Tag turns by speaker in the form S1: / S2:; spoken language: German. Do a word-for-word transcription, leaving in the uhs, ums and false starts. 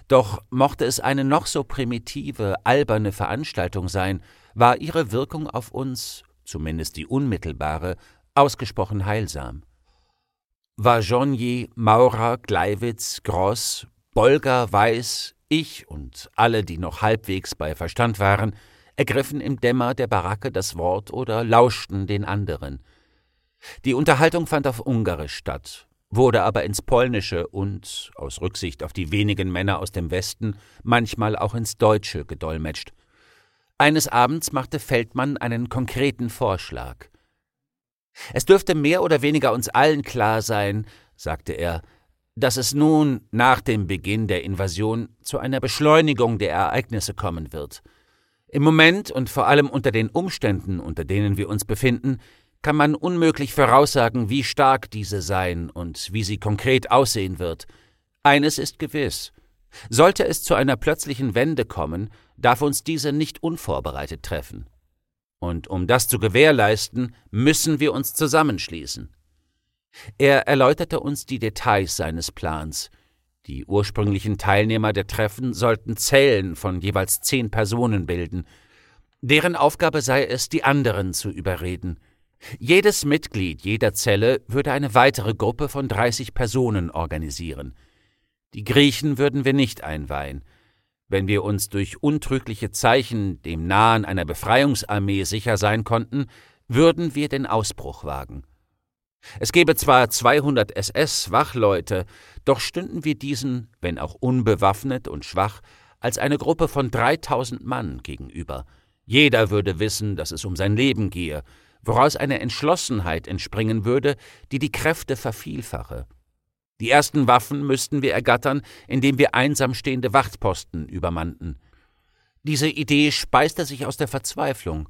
S1: Doch mochte es eine noch so primitive, alberne Veranstaltung sein, war ihre Wirkung auf uns, zumindest die unmittelbare, ausgesprochen heilsam. Wajogny, Maurer, Gleiwitz, Gross, Bolger, Weiß, ich und alle, die noch halbwegs bei Verstand waren, ergriffen im Dämmer der Baracke das Wort oder lauschten den anderen. Die Unterhaltung fand auf Ungarisch statt, wurde aber ins Polnische und, aus Rücksicht auf die wenigen Männer aus dem Westen, manchmal auch ins Deutsche gedolmetscht. Eines Abends machte Feldmann einen konkreten Vorschlag. »Es dürfte mehr oder weniger uns allen klar sein«, sagte er, »dass es nun, nach dem Beginn der Invasion, zu einer Beschleunigung der Ereignisse kommen wird. Im Moment und vor allem unter den Umständen, unter denen wir uns befinden, kann man unmöglich voraussagen, wie stark diese sein und wie sie konkret aussehen wird. Eines ist gewiss: Sollte es zu einer plötzlichen Wende kommen, darf uns diese nicht unvorbereitet treffen. Und um das zu gewährleisten, müssen wir uns zusammenschließen.« Er erläuterte uns die Details seines Plans. Die ursprünglichen Teilnehmer der Treffen sollten Zellen von jeweils zehn Personen bilden. Deren Aufgabe sei es, die anderen zu überreden. Jedes Mitglied jeder Zelle würde eine weitere Gruppe von dreißig Personen organisieren. Die Griechen würden wir nicht einweihen. Wenn wir uns durch untrügliche Zeichen dem Nahen einer Befreiungsarmee sicher sein konnten, würden wir den Ausbruch wagen. Es gäbe zwar zweihundert S S-Wachleute, doch stünden wir diesen, wenn auch unbewaffnet und schwach, als eine Gruppe von dreitausend Mann gegenüber. Jeder würde wissen, dass es um sein Leben gehe, woraus eine Entschlossenheit entspringen würde, die die Kräfte vervielfache. Die ersten Waffen müssten wir ergattern, indem wir einsam stehende Wachtposten übermannten. Diese Idee speiste sich aus der Verzweiflung.